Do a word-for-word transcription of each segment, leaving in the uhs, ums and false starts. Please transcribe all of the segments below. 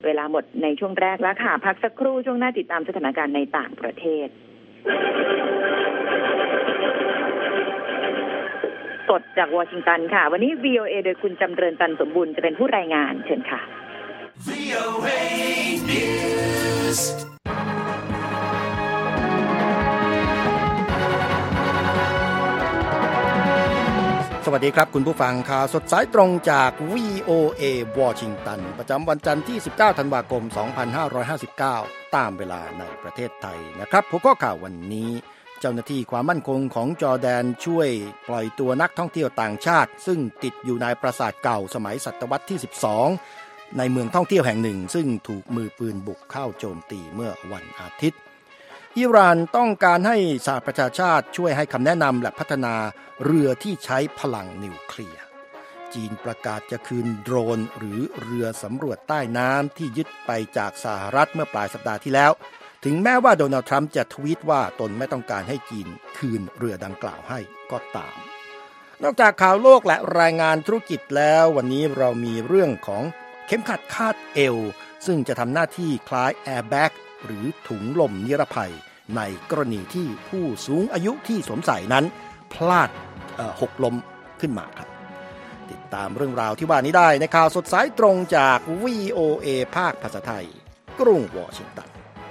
เวลาหมดในช่วงแรกแล้วค่ะพักสักครู่ช่วงหน้าติดตามสถานการณ์ในต่างประเทศสดจากวอชิงตันค่ะวันนี้ วี โอ เอ โดยคุณจำเริญตันสมบูรณ์จะเป็นผู้รายงานเชิญค่ะ วี โอ เอ News สวัสดีครับคุณผู้ฟังข่าวสดสายตรงจาก วี โอ เอ วอชิงตันประจำวันจันทร์ที่สิบเก้าธันวาคมสองพันห้าร้อยห้าสิบเก้าตามเวลาในประเทศไทยนะครับหัวข้อข่าววันนี้เจ้าหน้าที่ความมั่นคงของจอร์แดนช่วยปล่อยตัวนักท่องเที่ยวต่างชาติซึ่งติดอยู่ในปราสาทเก่าสมัยศตวรรษที่สิบสองในเมืองท่องเที่ยวแห่งหนึ่งซึ่งถูกมือปืนบุกเข้าโจมตีเมื่อวันอาทิตย์อิหร่านต้องการให้สหประชาชาติช่วยให้คำแนะนำและพัฒนาเรือที่ใช้พลังนิวเคลียร์จีนประกาศจะคืนโดรนหรือเรือสำรวจใต้น้ำที่ยึดไปจากสหรัฐเมื่อปลายสัปดาห์ที่แล้วถึงแม้ว่าโดนัลด์ทรัมป์จะทวีตว่าตนไม่ต้องการให้จีนคืนเรือดังกล่าวให้ก็ตามนอกจากข่าวโลกและรายงานธุรกิจแล้ววันนี้เรามีเรื่องของเข็มขัดคาดเอวซึ่งจะทำหน้าที่คล้ายแอร์แบ็กหรือถุงลมนิรภัยในกรณีที่ผู้สูงอายุที่สวมใส่นั้นพลาดหกล้มขึ้นมาครับติดตามเรื่องราวที่ว่านี้ได้ในข่าวสดสายตรงจาก วี โอ เอ ภาคภาษาไทยกรุงวอชิงตัน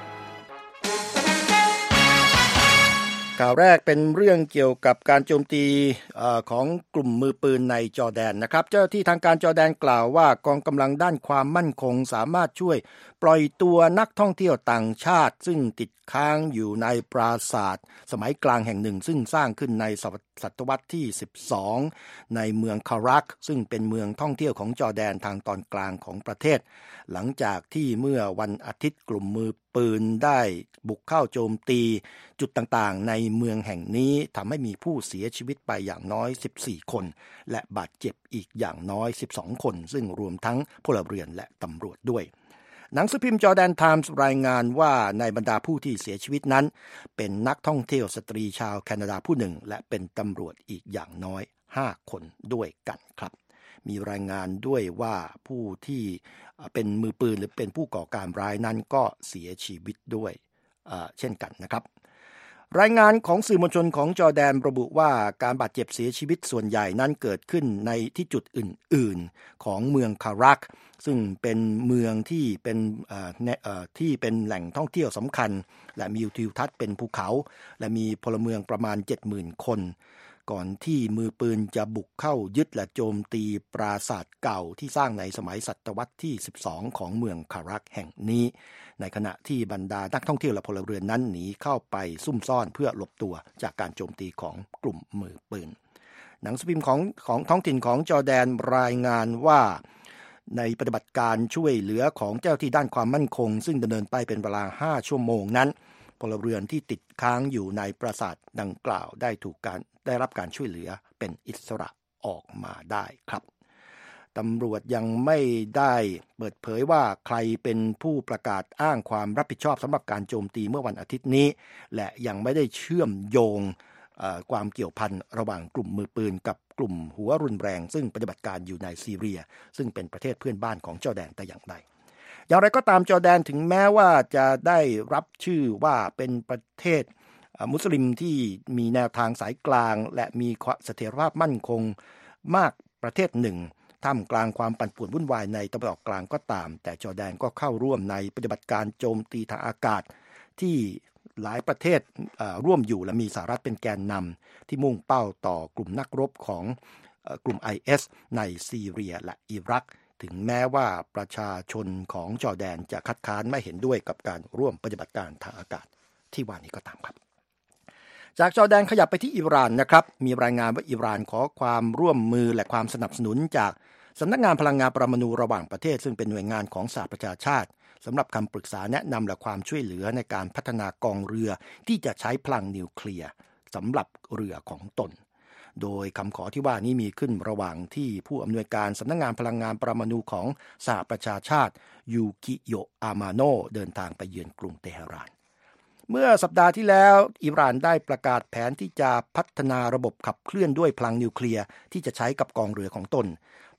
ข่าวแรกเป็นเรื่องเกี่ยวกับการโจมตีของกลุ่มมือปืนในจอร์แดนนะครับเจ้าที่ทางการจอร์แดนกล่าวว่ากองกำลังด้านความมั่นคงสามารถช่วยปล่อยตัวนักท่องเที่ยวต่างชาติซึ่งติดค้างอยู่ในปราสาทสมัยกลางแห่งหนึ่งซึ่งสร้างขึ้นในศตวรรษที่สิบสองในเมืองคารักซึ่งเป็นเมืองท่องเที่ยวของจอร์แดนทางตอนกลางของประเทศหลังจากที่เมื่อวันอาทิตย์กลุ่มมือปืนได้บุกเข้าโจมตีจุดต่างๆในเมืองแห่งนี้ทำให้มีผู้เสียชีวิตไปอย่างน้อยสิบสี่คนและบาดเจ็บอีกอย่างน้อยสิบสองคนซึ่งรวมทั้งพลเรือนและตำรวจด้วยหนังสือพิมพ์จอร์แดนไทมส์รายงานว่าในบรรดาผู้ที่เสียชีวิตนั้นเป็นนักท่องเที่ยวสตรีชาวแคนาดาผู้หนึ่งและเป็นตำรวจอีกอย่างน้อยห้าคนด้วยกันครับมีรายงานด้วยว่าผู้ที่เป็นมือปืนหรือเป็นผู้ก่อการร้ายนั้นก็เสียชีวิตด้วยเช่นกันนะครับรายงานของสื่อมวลชนของจอร์แดนระบุว่าการบาดเจ็บเสียชีวิตส่วนใหญ่นั้นเกิดขึ้นในที่จุดอื่นๆของเมืองคารักซึ่งเป็นเมืองที่เป็นที่เป็นแหล่งท่องเที่ยวสำคัญและมีทิวทัศน์เป็นภูเขาและมีพลเมืองประมาณ เจ็ดหมื่น คนก่อนที่มือปืนจะบุกเข้ายึดและโจมตีปราสาทเก่าที่สร้างในสมัยศตวรรษที่สิบสองของเมืองคารักแห่งนี้ในขณะที่บรรดานักท่องเที่ยวและพลเรือนนั้นหนีเข้าไปซุ่มซ่อนเพื่อหลบตัวจากการโจมตีของกลุ่มมือปืนหนังสือพิมพ์ของของท้องถิ่นของจอร์แดนรายงานว่าในปฏิบัติการช่วยเหลือของเจ้าที่ด้านความมั่นคงซึ่งดำเนินไปเป็นเวลาห้าชั่วโมงนั้นพลเรือนที่ติดค้างอยู่ในปราสาทดังกล่าวได้ถูกการได้รับการช่วยเหลือเป็นอิสระออกมาได้ครับตำรวจยังไม่ได้เปิดเผยว่าใครเป็นผู้ประกาศอ้างความรับผิดชอบสำหรับการโจมตีเมื่อวันอาทิตย์นี้และยังไม่ได้เชื่อมโยงความเกี่ยวพันระหว่างกลุ่มมือปืนกับกลุ่มหัวรุนแรงซึ่งปฏิบัติการอยู่ในซีเรียซึ่งเป็นประเทศเพื่อนบ้านของจอร์แดนแต่อย่างใดอย่างไรก็ตามจอร์แดนถึงแม้ว่าจะได้รับชื่อว่าเป็นประเทศมุสลิมที่มีแนวทางสายกลางและมีเสถียรภาพมั่นคงมากประเทศหนึ่งท่ามกลางความปั่นป่วนวุ่นวายในตะวันออกกลางก็ตามแต่จอร์แดนก็เข้าร่วมในปฏิบัติการโจมตีทางอากาศที่หลายประเทศร่วมอยู่และมีสหรัฐเป็นแกนนำที่มุ่งเป้าต่อกลุ่มนักรบของกลุ่ม ไอ เอส ในซีเรียและอิรักถึงแม้ว่าประชาชนของจอร์แดนจะคัดค้านไม่เห็นด้วยกับการร่วมปฏิบัติการทางอากาศที่ว่านี้ก็ตามครับจากจอร์แดนขยับไปที่อิหร่านนะครับมีรายงานว่าอิหร่านขอความร่วมมือและความสนับสนุนจากสำนักงานพลังงานปรมาณูระหว่างประเทศซึ่งเป็นหน่วยงานของสหประชาชาติสำหรับคำปรึกษาแนะนำและความช่วยเหลือในการพัฒนากองเรือที่จะใช้พลังนิวเคลียร์สำหรับเรือของตนโดยคำขอที่ว่านี้มีขึ้นระหว่างที่ผู้อำนวยการสำนักงานพลังงานปรมาณูของสหประชาชาติยูกิโยอามาโนเดินทางไปเยือนกรุงเตหะรานเมื่อสัปดาห์ที่แล้วอิหร่านได้ประกาศแผนที่จะพัฒนาระบบขับเคลื่อนด้วยพลังนิวเคลียร์ที่จะใช้กับกองเรือของตน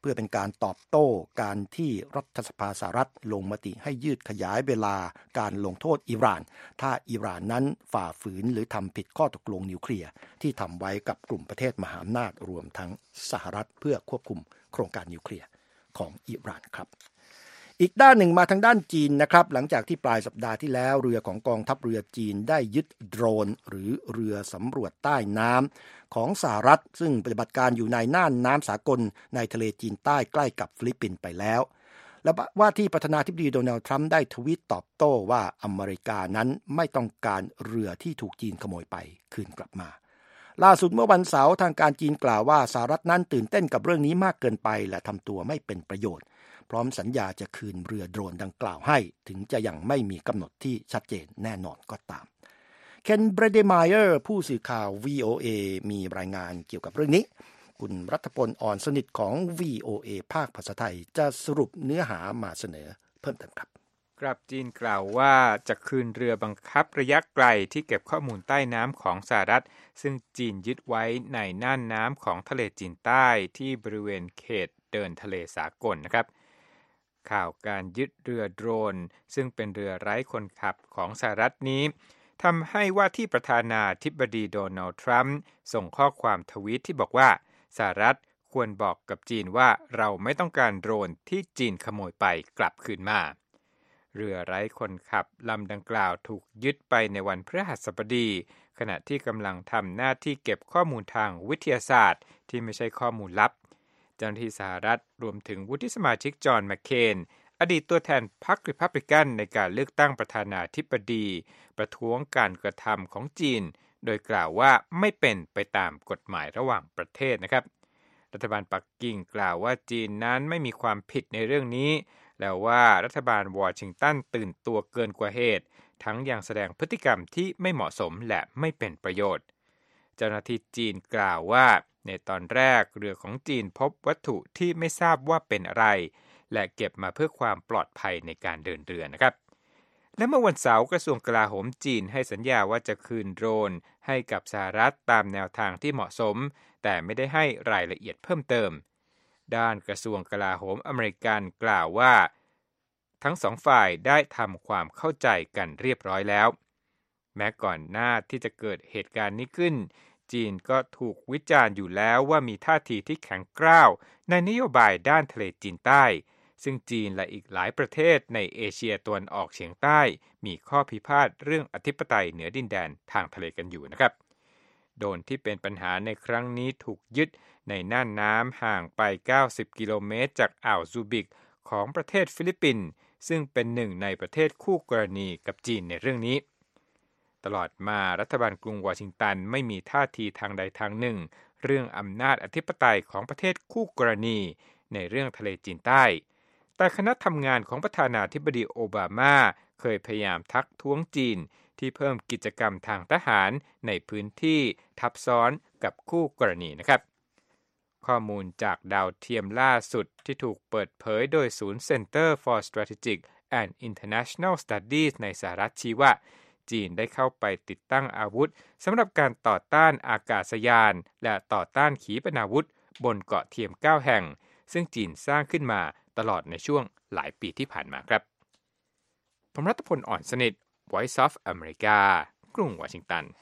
เพื่อเป็นการตอบโต้การที่รัฐสภาสหรัฐลงมติให้ยืดขยายเวลาการลงโทษอิหร่านถ้าอิหร่านนั้นฝ่าฝืนหรือทำผิดข้อตกลงนิวเคลียร์ที่ทำไว้กับกลุ่มประเทศมหาอำนาจรวมทั้งสหรัฐเพื่อควบคุมโครงการนิวเคลียร์ของอิหร่านครับอีกด้านหนึ่งมาทางด้านจีนนะครับหลังจากที่ปลายสัปดาห์ที่แล้วเรือของกองทัพเรือจีนได้ยึดโดรนหรือเรือสำรวจใต้น้ำของสหรัฐซึ่งปฏิบัติการอยู่ในน่านน้ำสากลในทะเลจีนใต้ใกล้กับฟิลิปปินส์ไปแล้วและว่าที่ประธานาธิบดีโดนัลด์ทรัมป์ได้ทวีตตอบโต้ว่าอเมริกานั้นไม่ต้องการเรือที่ถูกจีนขโมยไปคืนกลับมาล่าสุดเมื่อวันเสาร์ทางการจีนกล่าวว่าสหรัฐนั้นตื่นเต้นกับเรื่องนี้มากเกินไปและทำตัวไม่เป็นประโยชน์พร้อมสัญญาจะคืนเรือโดรนดังกล่าวให้ถึงจะยังไม่มีกำหนดที่ชัดเจนแน่นอนก็ตามเคนเบรเดมายเออร์ผู้สื่อข่าว วี โอ เอ มีรายงานเกี่ยวกับเรื่องนี้คุณรัฐพลอ่อนสนิทของ วี โอ เอ ภาคภาษาไทยจะสรุปเนื้อหามาเสนอเพิ่มเติมครับกลับจีนกล่าวว่าจะคืนเรือบังคับระยะไกลที่เก็บข้อมูลใต้น้ำของสหรัฐซึ่งจีนยึดไว้ในน่านน้ำของทะเลจีนใต้ที่บริเวณเขตเดินทะเลสากลนะครับข่าวการยึดเรือโดรนซึ่งเป็นเรือไร้คนขับของสหรัฐนี้ทำให้ว่าที่ประธานาธิบดีโดนัลด์ทรัมป์ส่งข้อความทวีตที่บอกว่าสหรัฐควรบอกกับจีนว่าเราไม่ต้องการโดรนที่จีนขโมยไปกลับคืนมาเรือไร้คนขับลำดังกล่าวถูกยึดไปในวันพฤหัสบดีขณะที่กำลังทำหน้าที่เก็บข้อมูลทางวิทยาศาสตร์ที่ไม่ใช่ข้อมูลลับเจ้าหน้าที่สหรัฐรวมถึงวุฒิสมาชิกจอห์นแมคเคนอดีตตัวแทนพรรครีพับลิกันในการเลือกตั้งประธานาธิบดีประท้วงการกระทำของจีนโดยกล่าวว่าไม่เป็นไปตามกฎหมายระหว่างประเทศนะครับรัฐบาลปักกิ่งกล่าวว่าจีนนั้นไม่มีความผิดในเรื่องนี้แล้วว่ารัฐบาลวอชิงตันตื่นตัวเกินกว่าเหตุทั้งยังแสดงพฤติกรรมที่ไม่เหมาะสมและไม่เป็นประโยชน์เจ้าหน้าที่จีนกล่าวว่าในตอนแรกเรือของจีนพบวัตถุที่ไม่ทราบว่าเป็นอะไรและเก็บมาเพื่อความปลอดภัยในการเดินเรือนะครับและเมื่อวันเสาร์กระทรวงกลาโหมจีนให้สัญญาว่าจะคืนโดรนให้กับสหรัฐตามแนวทางที่เหมาะสมแต่ไม่ได้ให้รายละเอียดเพิ่มเติมด้านกระทรวงกลาโหมอเมริกันกล่าวว่าทั้งสองฝ่ายได้ทำความเข้าใจกันเรียบร้อยแล้วแม้ก่อนหน้าที่จะเกิดเหตุการณ์นี้ขึ้นจีนก็ถูกวิจารณ์อยู่แล้วว่ามีท่าทีที่แข็งกร้าวในนโยบายด้านทะเลจีนใต้ซึ่งจีนและอีกหลายประเทศในเอเชียตะวันออกเฉียงใต้มีข้อพิพาทเรื่องอธิปไตยเหนือดินแดนทางทะเลกันอยู่นะครับโดรนที่เป็นปัญหาในครั้งนี้ถูกยึดในน่านน้ำห่างไปเก้าสิบกิโลเมตรจากอ่าวซูบิกของประเทศฟิลิปปินส์ซึ่งเป็นหนึ่งในประเทศคู่กรณีกับจีนในเรื่องนี้ตลอดมารัฐบาลกรุงวอชิงตันไม่มีท่าทีทางใดทางหนึ่งเรื่องอำนาจอธิปไตยของประเทศคู่กรณีในเรื่องทะเลจีนใต้แต่คณะทำงานของประธานาธิบดีโอบามาเคยพยายามทักท้วงจีนที่เพิ่มกิจกรรมทางทหารในพื้นที่ทับซ้อนกับคู่กรณีนะครับข้อมูลจากดาวเทียมล่าสุดที่ถูกเปิดเผยโดยศูนย์ Center for Strategic and International Studies ในสหรัฐชี้ว่าจีนได้เข้าไปติดตั้งอาวุธสำหรับการต่อต้านอากาศยานและต่อต้านขีปนาวุธบนเกาะเทียมเก้าแห่งซึ่งจีนสร้างขึ้นมาตลอดในช่วงหลายปีที่ผ่านมาครับผมรัตพลอ่อนสนิท Voice of America กรุงวอชิงตัน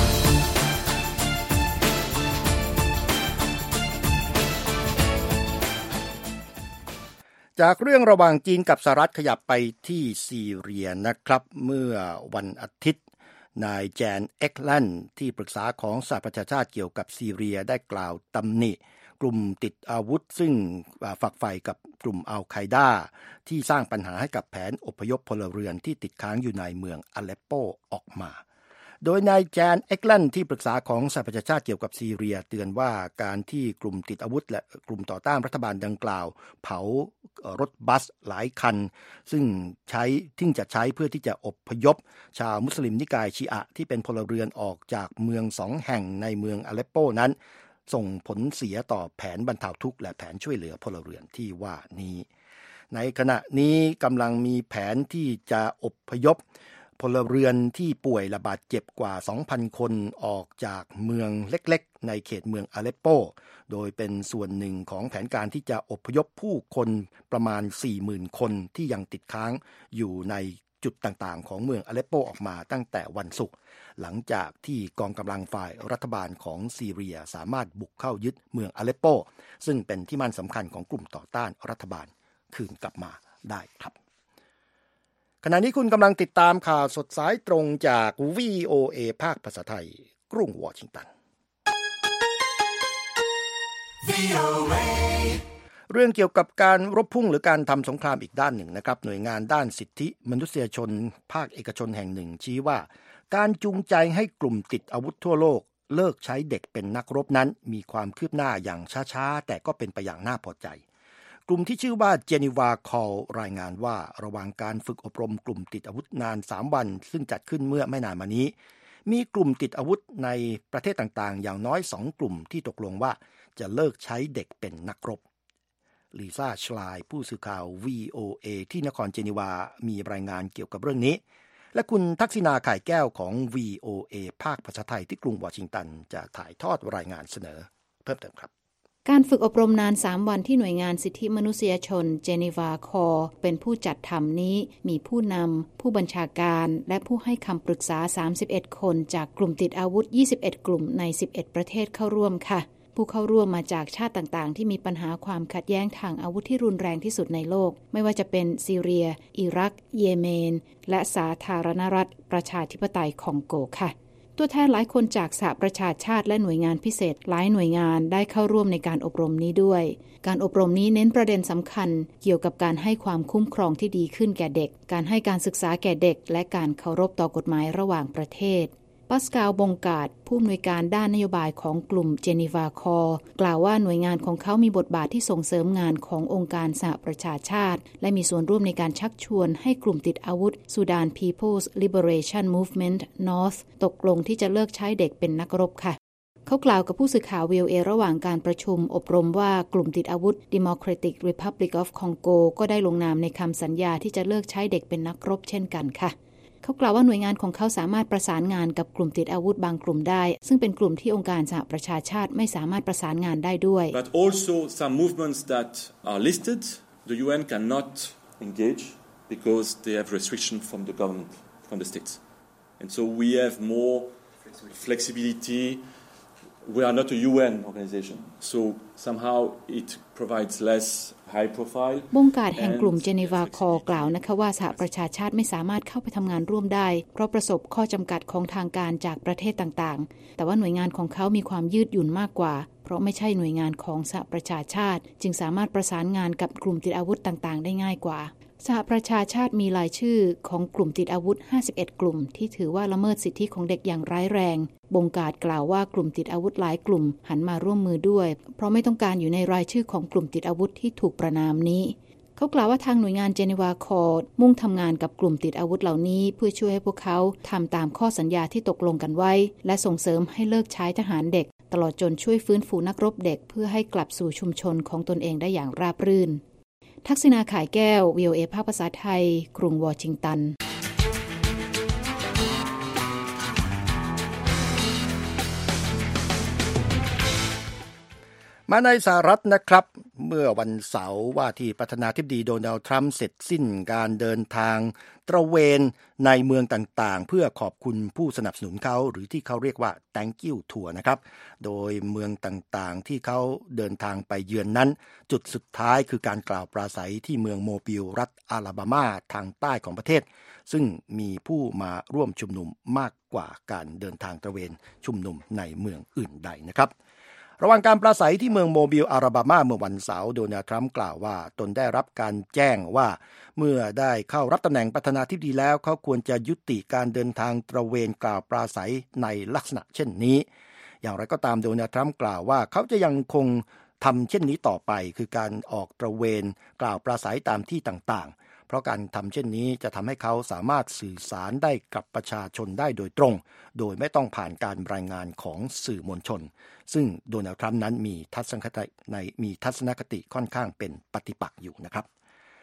จากเรื่องระหว่างจีนกับสหรัฐขยับไปที่ซีเรียนะครับเมื่อวันอาทิตย์นายแจนเอ็กแลนด์ที่ปรึกษาของสหประชาชาติเกี่ยวกับซีเรียได้กล่าวตำหนิกลุ่มติดอาวุธซึ่งฝักใฝ่กับกลุ่มอัลไคดาที่สร้างปัญหาให้กับแผนอพยพพลเรือนที่ติดค้างอยู่ในเมืองอเลปโปออกมาโดยนายแจนเอ็กแลนด์ที่ปรึกษาของสหประชาชาติเกี่ยวกับซีเรียเตือนว่าการที่กลุ่มติดอาวุธและกลุ่มต่อต้านรัฐบาลดังกล่าวเผารถบัสหลายคันซึ่งใช้ที่จะใช้เพื่อที่จะอพยพชาวมุสลิมนิกายชีอะที่เป็นพลเรือนออกจากเมืองสองแห่งในเมืองอเลปโปนั้นส่งผลเสียต่อแผนบรรเทาทุกข์และแผนช่วยเหลือพลเรือนที่ว่านี้ในขณะนี้กำลังมีแผนที่จะอพยพพลเรือนที่ป่วยระบาดเจ็บกว่า สองพัน คนออกจากเมืองเล็กๆในเขตเมืองอาเลปโปโดยเป็นส่วนหนึ่งของแผนการที่จะอพยพผู้คนประมาณ สี่หมื่น คนที่ยังติดค้างอยู่ในจุดต่างๆของเมืองอาเลปโปออกมาตั้งแต่วันศุกร์หลังจากที่กองกำลังฝ่ายรัฐบาลของซีเรียสามารถบุกเข้ายึดเมืองอาเลปโปซึ่งเป็นที่มั่นสำคัญของกลุ่มต่อต้านรัฐบาลคืนกลับมาได้ครับขณะนี้คุณกำลังติดตามข่าวสดสายตรงจาก วี โอ เอ ภาคภาษาไทยกรุงวอชิงตัน เรื่องเกี่ยวกับการรบพุ่งหรือการทำสงครามอีกด้านหนึ่งนะครับหน่วยงานด้านสิทธิมนุษยชนภาคเอกชนแห่งหนึ่งชี้ว่าการจูงใจให้กลุ่มติดอาวุธทั่วโลกเลิกใช้เด็กเป็นนักรบนั้นมีความคืบหน้าอย่างช้าๆแต่ก็เป็นไปอย่างน่าพอใจกลุ่มที่ชื่อว่า Geneva Call รายงานว่าระหว่างการฝึกอบรมกลุ่มติดอาวุธนานสามวันซึ่งจัดขึ้นเมื่อไม่นานมานี้มีกลุ่มติดอาวุธในประเทศต่างๆอย่างน้อยสองกลุ่มที่ตกลงว่าจะเลิกใช้เด็กเป็นนักรบลิซ่าชลายผู้สื่อข่าว วี โอ เอ ที่นครเจนีวามีรายงานเกี่ยวกับเรื่องนี้และคุณทักษิณาข่ายแก้วของ วี โอ เอ ภาคภาษาไทยที่กรุงวอชิงตันจะถ่ายทอดรายงานเสนอเพิ่มเติมครับการฝึกอบรมนานสามวันที่หน่วยงานสิทธิมนุษยชน Geneva Call เป็นผู้จัดทำนี้มีผู้นำผู้บัญชาการและผู้ให้คำปรึกษาสามสิบเอ็ดคนจากกลุ่มติดอาวุธยี่สิบเอ็ดกลุ่มในสิบเอ็ดประเทศเข้าร่วมค่ะผู้เข้าร่วมมาจากชาติต่างๆที่มีปัญหาความขัดแย้งทางอาวุธที่รุนแรงที่สุดในโลกไม่ว่าจะเป็นซีเรียอิรักเยเมนและสาธารณรัฐประชาธิปไตยคองโกค่ะตัวแทนหลายคนจากสหประชาชาติและหน่วยงานพิเศษหลายหน่วยงานได้เข้าร่วมในการอบรมนี้ด้วยการอบรมนี้เน้นประเด็นสำคัญเกี่ยวกับการให้ความคุ้มครองที่ดีขึ้นแก่เด็กการให้การศึกษาแก่เด็กและการเคารพต่อกฎหมายระหว่างประเทศปัสกาลบงกาดผู้อำนวยการด้านนโยบายของกลุ่ม Geneva Call กล่าวว่าหน่วยงานของเขามีบทบาทที่ส่งเสริมงานขององค์การสหประชาชาติและมีส่วนร่วมในการชักชวนให้กลุ่มติดอาวุธ Sudan People's Liberation Movement North ตกลงที่จะเลิกใช้เด็กเป็นนักรบค่ะเขากล่าวกับผู้สื่อข่าว วี โอ เอ ระหว่างการประชุมอบรมว่ากลุ่มติดอาวุธ Democratic Republic of Congo ก็ได้ลงนามในคำสัญญาที่จะเลิกใช้เด็กเป็นนักรบเช่นกันค่ะเขากล่าวว่าหน่วยงานของเขาสามารถประสานงานกับกลุ่มติดอาวุธบางกลุ่มได้ซึ่งเป็นกลุ่มที่องค์การสหประชาชาติไม่สามารถประสานงานได้ด้วย But also some movements that are listed the ยู เอ็น cannot engage because they have restriction from the government from the states and so we have more flexibility we are not a ยู เอ็น organization so somehow it provides less high profile บงการแห่งกลุ่ม Geneva Call กล่าวนะคะว่าสหประชาชาติไม่สามารถเข้าไปทำงานร่วมได้เพราะประสบข้อจำกัดของทางการจากประเทศต่างๆแต่ว่าหน่วยงานของเขามีความยืดหยุ่นมากกว่าเพราะไม่ใช่หน่วยงานของสหประชาชาติจึงสามารถประสานงานกับกลุ่มติดอาวุธต่างๆได้ง่ายกว่าสหประชาชาติมีรายชื่อของกลุ่มติดอาวุธห้าสิบเอ็ดกลุ่มที่ถือว่าละเมิดสิทธิของเด็กอย่างร้ายแรงบงการกล่าวว่ากลุ่มติดอาวุธหลายกลุ่มหันมาร่วมมือด้วยเพราะไม่ต้องการอยู่ในรายชื่อของกลุ่มติดอาวุธที่ถูกประณามนี้เขากล่าวว่าทางหน่วยงาน Geneva Call มุ่งทำงานกับกลุ่มติดอาวุธเหล่านี้เพื่อช่วยให้พวกเขาทำตามข้อสัญญาที่ตกลงกันไว้และส่งเสริมให้เลิกใช้ทหารเด็กตลอดจนช่วยฟื้นฟูนักรบเด็กเพื่อให้กลับสู่ชุมชนของตนเองได้อย่างราบรื่นทักษิณาข่ายแก้ว วี โอ เอ ภาคภาษาไทยกรุงวอชิงตันมาในสหรัฐนะครับเมื่อวันเสาร์ว่าที่ประธานาธิบดีโดนัลด์ทรัมป์เสร็จสิ้นการเดินทางตระเวนในเมืองต่างๆเพื่อขอบคุณผู้สนับสนุนเขาหรือที่เขาเรียกว่า Thank you Tour นะครับโดยเมืองต่างๆที่เขาเดินทางไปเยือนนั้นจุดสุดท้ายคือการกล่าวปราศัยที่เมืองโมบิลรัฐอาลาบามาทางใต้ของประเทศซึ่งมีผู้มาร่วมชุมนุมมากกว่าการเดินทางตระเวนชุมนุมในเมืองอื่นใดนะครับระหว่างการปราศัยที่เมืองโมบิลอาลาบามาเมื่อวันเสาร์โดนัลด์ทรัมป์กล่าวว่าตนได้รับการแจ้งว่าเมื่อได้เข้ารับตำแหน่งประธานาธิบดีแล้วเขาควรจะยุติการเดินทางตระเวนกล่าวปราศัยในลักษณะเช่นนี้อย่างไรก็ตามโดนัลด์ทรัมป์กล่าวว่าเขาจะยังคงทำเช่นนี้ต่อไปคือการออกตระเวนกล่าวปราศัยตามที่ต่างๆเพราะการทำเช่นนี้จะทำให้เขาสามารถสื่อสารได้กับประชาชนได้โดยตรงโดยไม่ต้องผ่านการรายงานของสื่อมวลชนซึ่งโดนัลด์ทรัมป์นั้นมีทัศนคติในมีทัศนคติค่อนข้างเป็นปฏิปักษ์อยู่นะครับ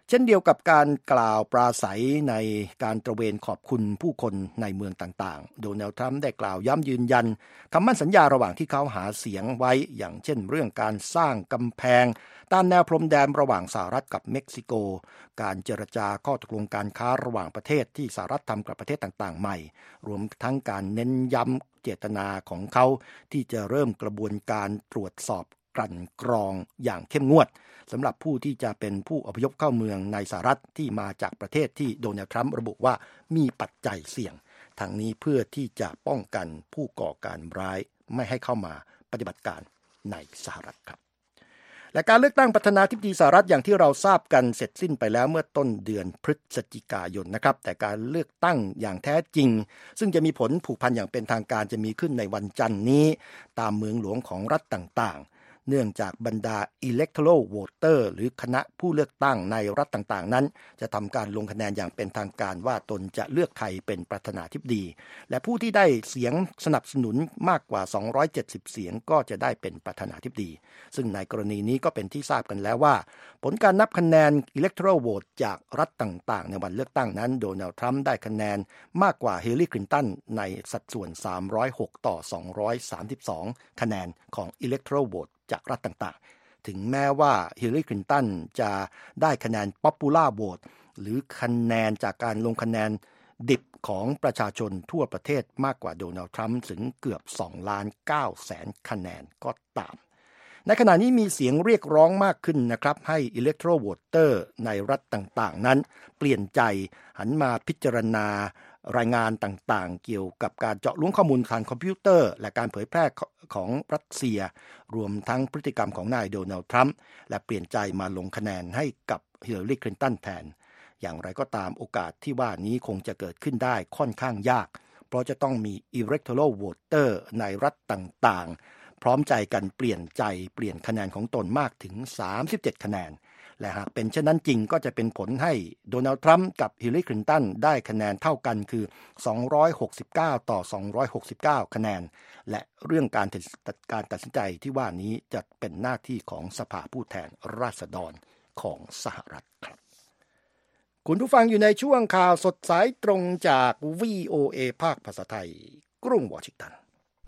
เช่นเดียวกับการกล่าวปราศัยในการตระเวนขอบคุณผู้คนในเมืองต่างๆโดนัลด์ทรัมป์ได้กล่าวย้ำยืนยันคำมั่นสัญญาระหว่างที่เขาหาเสียงไว้อย่างเช่นเรื่องการสร้างกำแพงตามแนวพรมแดนระหว่างสหรัฐกับเม็กซิโกการเจรจาข้อตกลงการค้าระหว่างประเทศที่สหรัฐทำกับประเทศต่างๆใหม่รวมทั้งการเน้นย้ำเจตนาของเขาที่จะเริ่มกระบวนการตรวจสอบกลั่นกรองอย่างเข้มงวดสำหรับผู้ที่จะเป็นผู้อพยพเข้าเมืองในสหรัฐที่มาจากประเทศที่โดนัลด์ทรัมป์ระบุว่ามีปัจจัยเสี่ยงทั้งนี้เพื่อที่จะป้องกันผู้ก่อการร้ายไม่ให้เข้ามาปฏิบัติการในสหรัฐครับและการเลือกตั้งประธานาธิบดีสหรัฐอย่างที่เราทราบกันเสร็จสิ้นไปแล้วเมื่อต้นเดือนพฤศจิกายนนะครับแต่การเลือกตั้งอย่างแท้จริงซึ่งจะมีผลผูกพันอย่างเป็นทางการจะมีขึ้นในวันจันทร์นี้ตามเมืองหลวงของรัฐต่างๆเนื่องจากบรรดา electoral voter หรือคณะผู้เลือกตั้งในรัฐต่างๆนั้นจะทำการลงคะแนนอย่างเป็นทางการว่าตนจะเลือกใครเป็นประธานาธิบดีและผู้ที่ได้เสียงสนับสนุนมากกว่าสองร้อยเจ็ดสิบเสียงก็จะได้เป็นประธานาธิบดีซึ่งในกรณีนี้ก็เป็นที่ทราบกันแล้วว่าผลการนับคะแนน electoral vote จากรัฐต่างๆในวันเลือกตั้งนั้นโดนัลด์ทรัมป์ได้คะแนนมากกว่าฮิลลารีคลินตันในสัดส่วนสามร้อยหกต่อสองร้อยสามสิบสองคะแนนของ electoral voteจากรัฐต่างๆถึงแม้ว่าฮิลลารีคลินตันจะได้คะแนน Popular Vote หรือคะแนนจากการลงคะแนนดิบของประชาชนทั่วประเทศมากกว่าโดนัลด์ทรัมป์ถึงเกือบสองล้านเก้าแสนคะแนนก็ตามในขณะนี้มีเสียงเรียกร้องมากขึ้นนะครับให้ Electoral Voter ในรัฐต่างๆนั้นเปลี่ยนใจหันมาพิจารณารายงานต่างๆเกี่ยวกับการเจาะล้วงข้อมูลทางคอมพิวเตอร์และการเผยแพร่ของรัสเซียรวมทั้งพฤติกรรมของนายโดนัลด์ทรัมป์และเปลี่ยนใจมาลงคะแนนให้กับฮิลลารีคลินตันแทนอย่างไรก็ตามโอกาสที่ว่านี้คงจะเกิดขึ้นได้ค่อนข้างยากเพราะจะต้องมี Electoral Voter ในรัฐต่างๆพร้อมใจกันเปลี่ยนใจเปลี่ยนคะแนนของตนมากถึงสามสิบเจ็ดคะแนนและหากเป็นเช่นนั้นจริงก็จะเป็นผลให้โดนัลด์ทรัมป์กับฮิลลารีคลินตันได้คะแนนเท่ากันคือสองร้อยหกสิบเก้าต่อสองร้อยหกสิบเก้าคะแนนและเรื่องการการตัดสินใจที่ว่านี้จะเป็นหน้าที่ของสภาผู้แทนราษฎรของสหรัฐครับคุณผู้ฟังอยู่ในช่วงข่าวสดสายตรงจาก วี โอ เอ ภาคภาษาไทยกรุงวอชิงตัน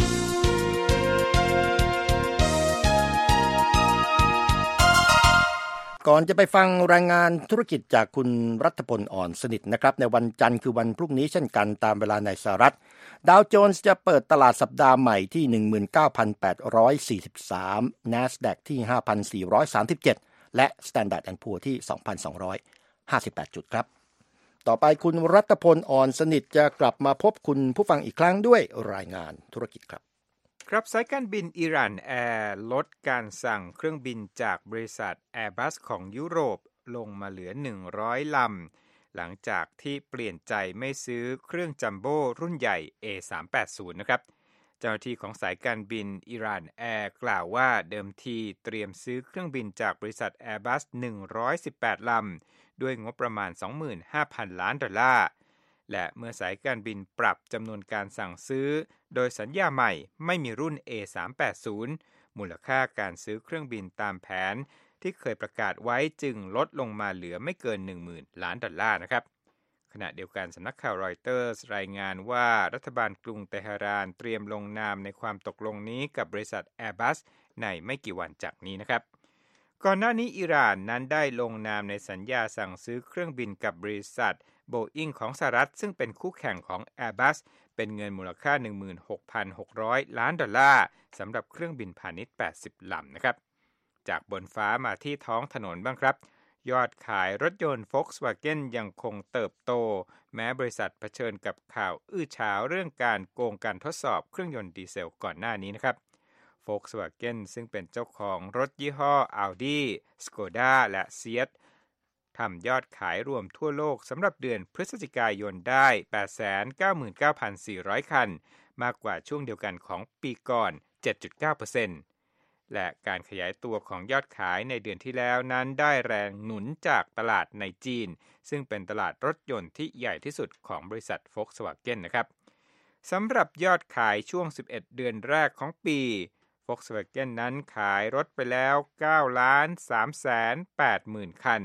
ก่อนจะไปฟังรายงานธุรกิจจากคุณรัฐพลอ่อนสนิทนะครับในวันจันทร์คือวันพรุ่งนี้เช่นกันตามเวลาในสหรัฐดาวโจนส์จะเปิดตลาดสัปดาห์ใหม่ที่ หนึ่งหมื่นเก้าพันแปดร้อยสี่สิบสาม NASDAQ ที่ ห้าพันสี่ร้อยสามสิบเจ็ด และ Standard แอนด์ Poor's ที่ สองพันสองร้อยห้าสิบแปด จุดครับต่อไปคุณรัฐพลอ่อนสนิทจะกลับมาพบคุณผู้ฟังอีกครั้งด้วยรายงานธุรกิจครับครับสายการบินอิหร่านแอร์ลดการสั่งเครื่องบินจากบริษัท Airbus ของยุโรปลงมาเหลือหนึ่งร้อยลำหลังจากที่เปลี่ยนใจไม่ซื้อเครื่องจัมโบ้รุ่นใหญ่ เอ สามแปดศูนย์ นะครับเจ้าหน้าที่ของสายการบินอิหร่านแอร์กล่าวว่าเดิมทีเตรียมซื้อเครื่องบินจากบริษัท Airbus หนึ่งร้อยสิบแปดลำด้วยงบประมาณ สองหมื่นห้าพัน ล้านดอลลาร์และเมื่อสายการบินปรับจำนวนการสั่งซื้อโดยสัญญาใหม่ไม่มีรุ่น เอ สามแปดศูนย์ มูลค่าการซื้อเครื่องบินตามแผนที่เคยประกาศไว้จึงลดลงมาเหลือไม่เกิน หนึ่งหมื่น ล้านดอลลาร์นะครับขณะเดียวกันสำนักข่าวรอยเตอร์สรายงานว่ารัฐบาลกรุงเตหะรานเตรียมลงนามในความตกลงนี้กับบริษัท Airbus ในไม่กี่วันจากนี้นะครับก่อนหน้านี้อิหร่านนั้นได้ลงนามในสัญญาสั่งซื้อเครื่องบินกับบริษัทBoeing ของสหรัฐซึ่งเป็นคู่แข่งของ Airbus เป็นเงินมูลค่า หนึ่งหมื่นหกพันหกร้อย ล้านดอลลาร์สำหรับเครื่องบินพาณิชย์แปดสิบลำนะครับจากบนฟ้ามาที่ท้องถนนบ้างครับยอดขายรถยนต์ Volkswagen ยังคงเติบโตแม้บริษัทเผชิญกับข่าวอื้อฉาวเรื่องการโกงการทดสอบเครื่องยนต์ดีเซลก่อนหน้านี้นะครับ Volkswagen ซึ่งเป็นเจ้าของรถยี่ห้อ Audi, Skoda และ Seatทำยอดขายรวมทั่วโลกสำหรับเดือนพฤศจิกายนได้ แปดแสนเก้าหมื่นเก้าพันสี่ร้อย คันมากกว่าช่วงเดียวกันของปีก่อน เจ็ดจุดเก้าเปอร์เซ็นต์ และการขยายตัวของยอดขายในเดือนที่แล้วนั้นได้แรงหนุนจากตลาดในจีนซึ่งเป็นตลาดรถยนต์ที่ใหญ่ที่สุดของบริษัท Volkswagen นะครับสำหรับยอดขายช่วงสิบเอ็ดเดือนแรกของปี Volkswagen นั้นขายรถไปแล้ว เก้าล้านสามแสนแปดหมื่น คัน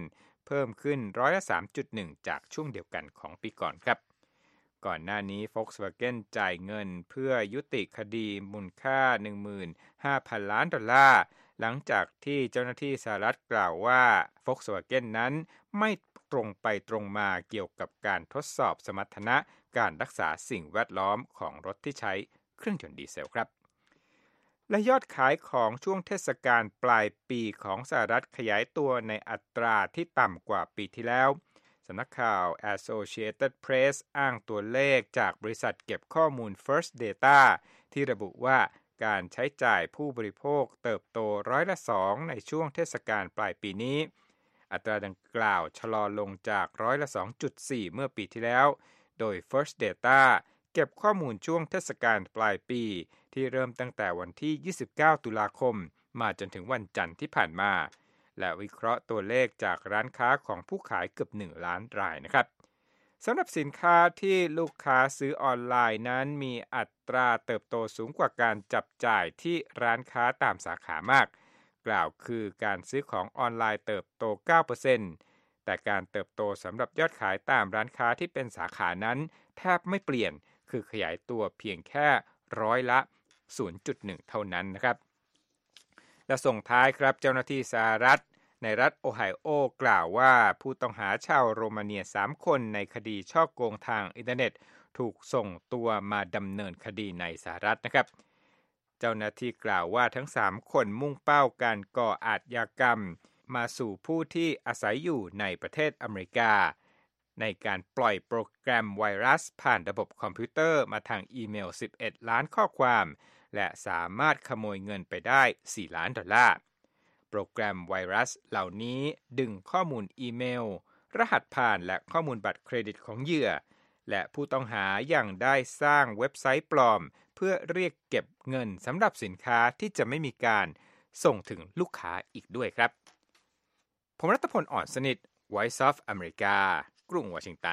เพิ่มขึ้นร้อยละ สามจุดหนึ่ง จากช่วงเดียวกันของปีก่อนครับก่อนหน้านี้ Volkswagen จ่ายเงินเพื่อยุติคดีมูลค่า หนึ่งหมื่นห้าพัน ล้านดอลลาร์หลังจากที่เจ้าหน้าที่สหรัฐกล่าวว่า Volkswagen นั้นไม่ตรงไปตรงมาเกี่ยวกับการทดสอบสมรรถนะการรักษาสิ่งแวดล้อมของรถที่ใช้เครื่องยนต์ดีเซลครับและยอดขายของช่วงเทศกาลปลายปีของสหรัฐขยายตัวในอัตราที่ต่ำกว่าปีที่แล้วสำนักข่าว Associated Press อ้างตัวเลขจากบริษัทเก็บข้อมูล First Data ที่ระบุว่าการใช้จ่ายผู้บริโภคเติบโตร้อยละสองในช่วงเทศกาลปลายปีนี้อัตราดังกล่าวชะลอลงจากร้อยละ สองจุดสี่ เมื่อปีที่แล้วโดย First Data เก็บข้อมูลช่วงเทศกาลปลายปีที่เริ่มตั้งแต่วันที่ยี่สิบเก้าตุลาคมมาจนถึงวันจันทร์ที่ผ่านมาและวิเคราะห์ตัวเลขจากร้านค้าของผู้ขายเกือบหนึ่งล้านรายนะครับสำหรับสินค้าที่ลูกค้าซื้อออนไลน์นั้นมีอัตราเติบโตสูงกว่าการจับจ่ายที่ร้านค้าตามสาขามากกล่าวคือการซื้อของออนไลน์เติบโต เก้าเปอร์เซ็นต์ แต่การเติบโตสำหรับยอดขายตามร้านค้าที่เป็นสาขานั้นแทบไม่เปลี่ยนคือขยายตัวเพียงแค่ร้อยละ ศูนย์จุดหนึ่ง เท่านั้นนะครับและส่งท้ายครับเจ้าหน้าที่สหรัฐในรัฐโอไฮโอกล่าวว่าผู้ต้องหาชาวโรมาเนียสามคนในคดีฉ้อโกงทางอินเทอร์เน็ตถูกส่งตัวมาดำเนินคดีในสหรัฐนะครับเจ้าหน้าที่กล่าวว่าทั้งสามคนมุ่งเป้าการก่ออาชญากรรมมาสู่ผู้ที่อาศัยอยู่ในประเทศอเมริกาในการปล่อยโปรแกรมไวรัสผ่านระบบคอมพิวเตอร์มาทางอีเมลสิบเอ็ดล้านข้อความและสามารถขโมยเงินไปได้สี่ล้านดอลลาร์โปรแกรมไวรัสเหล่านี้ดึงข้อมูลอีเมลรหัสผ่านและข้อมูลบัตรเครดิตของเหยื่อและผู้ต้องหายังได้สร้างเว็บไซต์ปลอมเพื่อเรียกเก็บเงินสำหรับสินค้าที่จะไม่มีการส่งถึงลูกค้าอีกด้วยครับผมรัตพล อ่อนสนิท Voice of America กรุงวอชิงตัน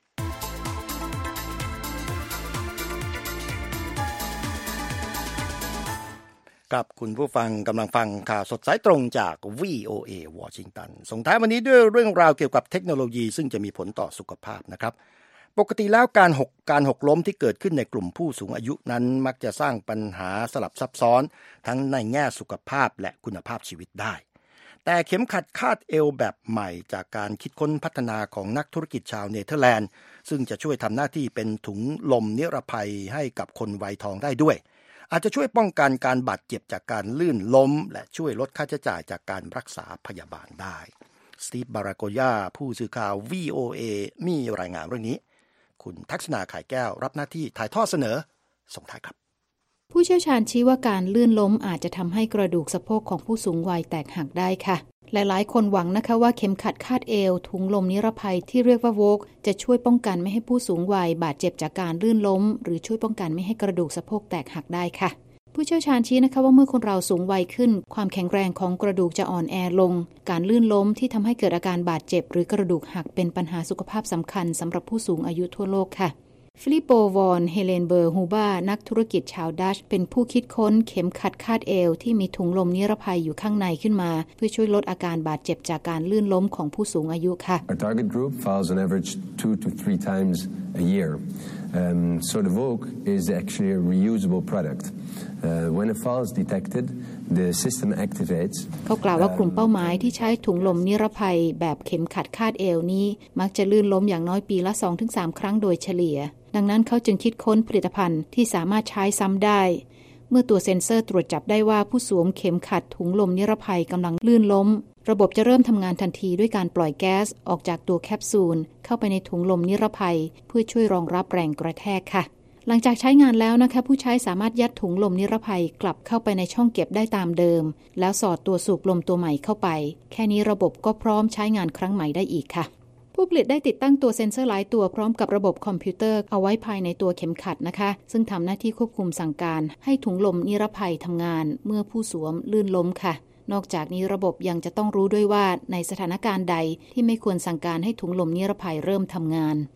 ครับคุณผู้ฟังกำลังฟังข่าวสดสายตรงจาก วี โอ เอ วอชิงตันส่งท้ายวันนี้ด้วยเรื่องราวเกี่ยวกับเทคโนโลยีซึ่งจะมีผลต่อสุขภาพนะครับปกติแล้วการหกการหกล้มที่เกิดขึ้นในกลุ่มผู้สูงอายุนั้นมักจะสร้างปัญหาสลับซับซ้อนทั้งในแง่สุขภาพและคุณภาพชีวิตได้แต่เข็มขัดคาดเอวแบบใหม่จากการคิดค้นพัฒนาของนักธุรกิจชาวเนเธอร์แลนด์ซึ่งจะช่วยทำหน้าที่เป็นถุงลมนิรภัยให้กับคนวัยทองได้ด้วยอาจจะช่วยป้องกันการบาดเจ็บจากการลื่นล้มและช่วยลดค่าใช้จ่ายจากการรักษาพยาบาลได้สตีฟบาราโกย่าผู้สื่อข่าว วี โอ เอ มีรายงานเรื่องนี้คุณทักษณาข่ายแก้วรับหน้าที่ถ่ายทอดเสนอส่งท้ายครับผู้เชี่ยวชาญชี้ว่าการลื่นล้มอาจจะทำให้กระดูกสะโพกของผู้สูงวัยแตกหักได้ค่ะหลายๆคนหวังนะคะว่าเข็มขัดคาดเอวถุงลมนิรภัยที่เรียกว่าโวกจะช่วยป้องกันไม่ให้ผู้สูงวัยบาดเจ็บจากการลื่นล้มหรือช่วยป้องกันไม่ให้กระดูกสะโพกแตกหักได้ค่ะผู้เชี่ยวชาญชี้นะคะว่าเมื่อคนเราสูงวัยขึ้นความแข็งแรงของกระดูกจะอ่อนแอลงการลื่นล้มที่ทำให้เกิดอาการบาดเจ็บหรือกระดูกหักเป็นปัญหาสุขภาพสำคัญสำหรับผู้สูงอายุทั่วโลกค่ะฟิลิปโป วอน เฮเลนเบอร์ฮูบานักธุรกิจชาวดัชเป็นผู้คิดค้นเข็มขัดคาดเอวที่มีถุงลมนิรภัยอยู่ข้างในขึ้นมาเพื่อช่วยลดอาการบาดเจ็บจากการลื่นล้มของผู้สูงอายุค่ะ Our target group falls on average two to three times a year. Um, so the Vogue is actually a reusable product. Uh, when a fall is detected, the system activates. เขากล่าวว่ากลุ่มเป้าหมายที่ใช้ถุงลมนิรภัยแบบเข็มขัดคาดเอวนี้มักจะลื่นล้มอย่างน้อยปีละ สองถึงสาม ครั้งโดยเฉลี่ยดังนั้นเขาจึงคิดค้นผลิตภัณฑ์ที่สามารถใช้ซ้ำได้เมื่อตัวเซ็นเซอร์ตรวจจับได้ว่าผู้สวมเข็มขัดถุงลมนิรภัยกำลังลื่นล้มระบบจะเริ่มทำงานทันทีด้วยการปล่อยแก๊สออกจากตัวแคปซูลเข้าไปในถุงลมนิรภัยเพื่อช่วยรองรับแรงกระแทกค่ะหลังจากใช้งานแล้วนะคะผู้ใช้สามารถยัดถุงลมนิรภัยกลับเข้าไปในช่องเก็บได้ตามเดิมแล้วสอดตัวสูบลมตัวใหม่เข้าไปแค่นี้ระบบก็พร้อมใช้งานครั้งใหม่ได้อีกค่ะผู้ผลิตได้ติดตั้งตัวเซ็นเซอร์หลายตัวพร้อมกับระบบคอมพิวเตอร์เอาไว้ภายในตัวเข็มขัดนะคะซึ่งทำหน้าที่ควบคุมสั่งการให้ถุงลมนิรภัยทำงานเมื่อผู้สวมลื่นล้มค่ะนอกจากนี้ระบบยังจะต้องรู้ด้วยว่าในสถานการณ์ใดที่ไม่ควรสั่งการให้ถุงลมนิรภัยเริ่มทำงาน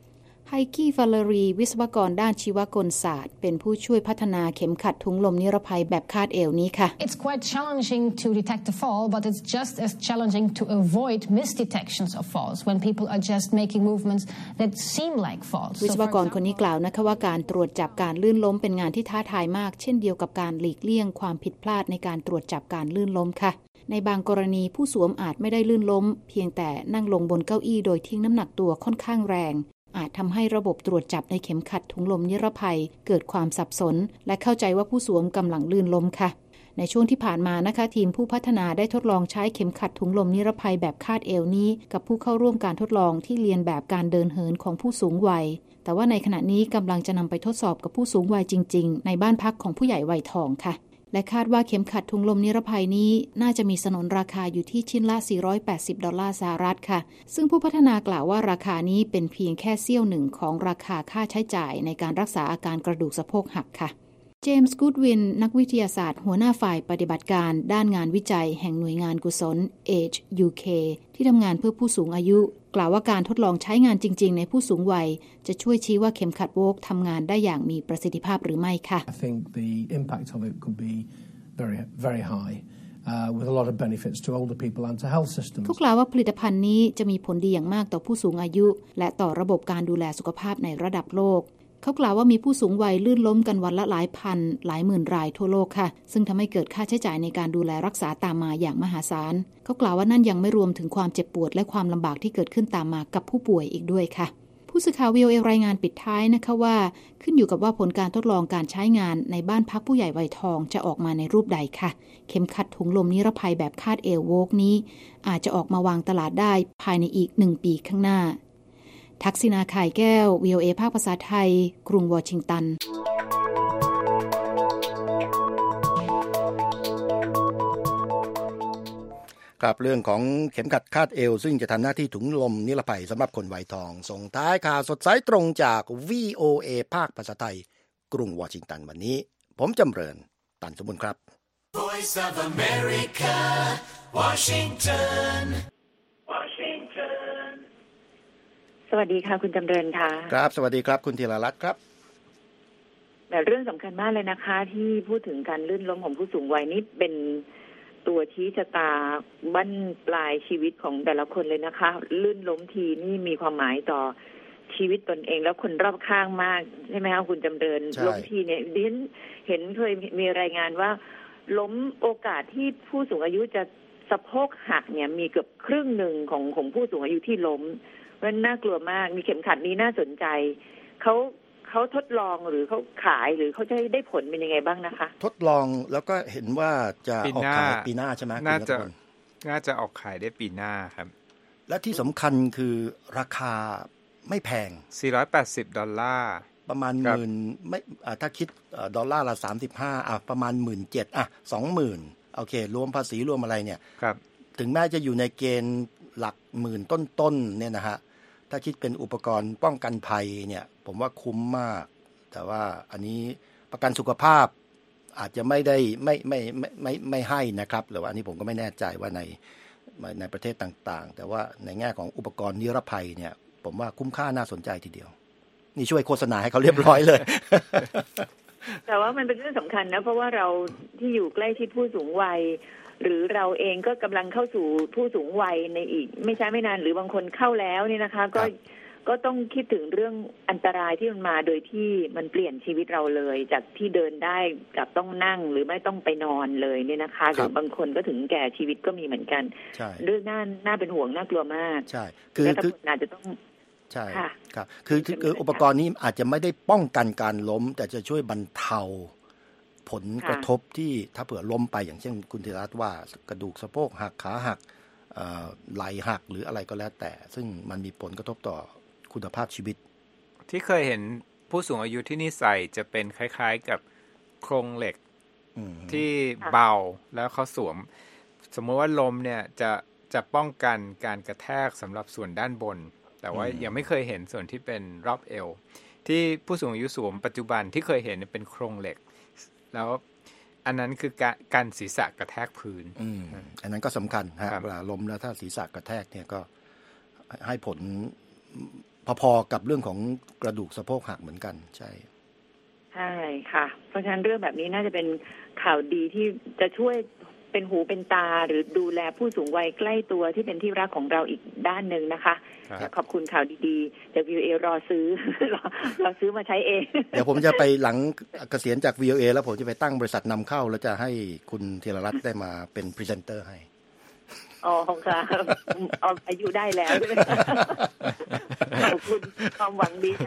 ไฮกี้ฟาเลรีวิศวกรด้านชีวกลศาสตร์เป็นผู้ช่วยพัฒนาเข็มขัดถุงลมนิรภัยแบบคาดเอวนี้ค่ะ It's quite challenging to detect a fall, but it's just as challenging to avoid misdetections of falls when people are just making movements that seem like falls. วิศวกรคนนี้กล่าวนะคะว่าการตรวจจับการลื่นล้มเป็นงานที่ท้าทายมากเช่นเดียวกับการหลีกเลี่ยงความผิดพลาดในการตรวจจับการลื่นล้มค่ะในบางกรณีผู้สวมอาจไม่ได้ลื่นล้มเพียงแต่นั่งลงบนเก้าอี้โดยทิ้งน้ำหนักตัวค่อนข้างแรงอาจทำให้ระบบตรวจจับในเข็มขัดถุงลมนิรภัยเกิดความสับสนและเข้าใจว่าผู้สวมกำลังลื่นล้มค่ะในช่วงที่ผ่านมานะคะทีมผู้พัฒนาได้ทดลองใช้เข็มขัดถุงลมนิรภัยแบบคาดเอวนี้กับผู้เข้าร่วมการทดลองที่เรียนแบบการเดินเหินของผู้สูงวัยแต่ว่าในขณะนี้กำลังจะนำไปทดสอบกับผู้สูงวัยจริงๆในบ้านพักของผู้ใหญ่วัยทองค่ะและคาดว่าเข็มขัดถุงลมนิรภัยนี้น่าจะมีสนนราคาอยู่ที่ชิ้นละสี่ร้อยแปดสิบดอลลาร์สหรัฐค่ะซึ่งผู้พัฒนากล่าวว่าราคานี้เป็นเพียงแค่เสี้ยวหนึ่งของราคาค่าใช้จ่ายในการรักษาอาการกระดูกสะโพกหักค่ะเจมส์กูดวินนักวิทยาศาสตร์หัวหน้าฝ่ายปฏิบัติการด้านงานวิจัยแห่งหน่วยงานกุศล Age ยู เค ที่ทำงานเพื่อผู้สูงอายุกล่าวว่าการทดลองใช้งานจริงๆในผู้สูงวัยจะช่วยชี้ว่าเข็มขัดโวล์กทำงานได้อย่างมีประสิทธิภาพหรือไม่ค่ะ I think the impact of it could be very very high uh, with a lot of benefits to older people and to health systems เขากล่าวว่าผลิตภัณฑ์นี้จะมีผลดีอย่างมากต่อผู้สูงอายุและต่อระบบการดูแลสุขภาพในระดับโลกเขากล่าวว่ามีผู้สูงวัยลื่นล้มกันวันละหลายพันหลายหมื่นรายทั่วโลกค่ะซึ่งทำให้เกิดค่าใช้จ่ายในการดูแลรักษาตามมาอย่างมหาศาลเขากล่าวว่านั่นยังไม่รวมถึงความเจ็บปวดและความลำบากที่เกิดขึ้นตามมากับผู้ป่วยอีกด้วยค่ะผู้สื่อข่าว วี โอ เอ รายงานปิดท้ายนะคะว่าขึ้นอยู่กับว่าผลการทดลองการใช้งานในบ้านพักผู้ใหญ่วัยทองจะออกมาในรูปใดค่ะเข็มขัดถุงลมนิรภัยแบบคาดเอวโวล์กนี้อาจจะออกมาวางตลาดได้ภายในอีกหนึ่งปีข้างหน้าทักษิณา ข่ายแก้ว วี โอ เอ ภาคภาษาไทยกรุงวอชิงตันกับเรื่องของเข็มขัดคาดเอวซึ่งจะทำหน้าที่ถุงลมนิรภัยสำหรับคนวัยทองส่งท้ายข่าวสดสายตรงจาก วี โอ เอ ภาคภาษาไทยกรุงวอชิงตันวันนี้ผมจำเริญตันสมบูรณ์ครับ Voice of America Washington Washington สวัสดีค่ะคุณจำเริญค่ะครับสวัสดีครับคุณธีรรัตน์ครับแต่เรื่องสำคัญมากเลยนะคะที่พูดถึงการลื่นล้มของผู้สูงวัยนี่เป็นตัวชี้ชะตาบั้นปลายชีวิตของแต่ละคนเลยนะคะลื่นล้มทีนี่มีความหมายต่อชีวิตตนเองแล้วคนรอบข้างมากใช่ไหมคะคุณจำเริญล้มทีเนี่ยดิฉันเห็นเคยมีรายงานว่าล้มโอกาสที่ผู้สูงอายุจะสะโพกหักเนี่ยมีเกือบครึ่งหนึ่งของของผู้สูงอายุที่ล้มเพราะน่ากลัวมากมีเข็มขัดนี้น่าสนใจเขาเขาทดลองหรือเขาขายหรือเขาจะได้ผลเป็นยังไงบ้างนะคะทดลองแล้วก็เห็นว่าจะออกขายปีหน้าใช่ไหมน่าจะน่าจะออกขายได้ปีหน้าครับและที่สำคัญคือราคาไม่แพงสี่ร้อยแปดสิบดอลลาร์ประมาณหมื่นไม่ถ้าคิดดอลลาร์ละสามสิบห้าอ่ะประมาณ หนึ่งหมื่นเจ็ดพัน อ่ะ สองหมื่น โอเครวมภาษีรวมอะไรเนี่ยครับถึงแม้จะอยู่ในเกณฑ์หลักหมื่นต้นๆเนี่ยนะฮะถ้าคิดเป็นอุปกรณ์ป้องกันภัยเนี่ยผมว่าคุ้มมากแต่ว่าอันนี้ประกันสุขภาพอาจจะไม่ได้ไม่ไม่ไม่ไม่ไม่ให้นะครับหรือว่าอันนี้ผมก็ไม่แน่ใจว่าในในประเทศต่างๆแต่ว่าในแง่ของอุปกรณ์นิรภัยเนี่ยผมว่าคุ้มค่าน่าสนใจทีเดียวนี่ช่วยโฆษณาให้เขาเรียบร้อยเลยแต่ว่ามันเป็นเรื่องสำคัญนะเพราะว่าเราที่อยู่ใกล้ชิดผู้สูงวัยหรือเราเองก็กำลังเข้าสู่ผู้สูงวัยในอีกไม่ช้าไม่นานหรือบางคนเข้าแล้วเนี่ยนะคะก็ก็ต้องคิดถึงเรื่องอันตรายที่มันมาโดยที่มันเปลี่ยนชีวิตเราเลยจากที่เดินได้กับต้องนั่งหรือไม่ต้องไปนอนเลยเนี่ยนะคะหรือบางคนก็ถึงแก่ชีวิตก็มีเหมือนกันเรื่องน่าน่าเป็นห่วงน่ากลัวมากใช่คือคืออาจจะต้องใช่ครับคือคืออุปกรณ์นี้อาจจะไม่ได้ป้องกันการล้มแต่จะช่วยบรรเทาผลกระทบที่ถ้าเผื่อล้มไปอย่างเช่นคุณธีรรัตน์ว่ากระดูกสะโพกหักขาหักไหล่หักหรืออะไรก็แล้วแต่ซึ่งมันมีผลกระทบต่อคุณภาพชีวิตที่เคยเห็นผู้สูงอายุที่นี่ใส่จะเป็นคล้ายๆกับโครงเหล็กที่เบาแล้วเขาสวมสมมติว่าล้มเนี่ยจะจะป้องกันการกระแทกสำหรับส่วนด้านบนแต่ว่ายังไม่เคยเห็นส่วนที่เป็นรอบเอวที่ผู้สูงอายุสวมปัจจุบันที่เคยเห็นเป็นโครงเหล็กแล้วอันนั้นคือการกันศีรษะกระแทกพื้นอันนั้นก็สำคัญฮะเวลาล้มแล้วถ้าศีรษะกระแทกเนี่ยก็ให้ผลพอๆกับเรื่องของกระดูกสะโพกหักเหมือนกันใช่ใช่ค่ะเพราะฉะนั้นเรื่องแบบนี้น่าจะเป็นข่าวดีที่จะช่วยเป็นหูเป็นตาหรือดูแลผู้สูงวัยใกล้ตัวที่เป็นที่รักของเราอีกด้านหนึ่งนะคะขอบคุณข่าวดีๆจาก วี โอ เอ รอซื้อ รอรอซื้อมาใช้เองเดี๋ยวผมจะไปหลังเกษียณจาก วี โอ เอ แล้วผมจะไปตั้งบริษัทนำเข้าแล้วจะให้คุณธีรรัตน์ได้มาเป็นพรีเซนเตอร์ให้อ๋อค่ะเอาอายุได้แล้วใช่ไหมขอบคุณความหวังดี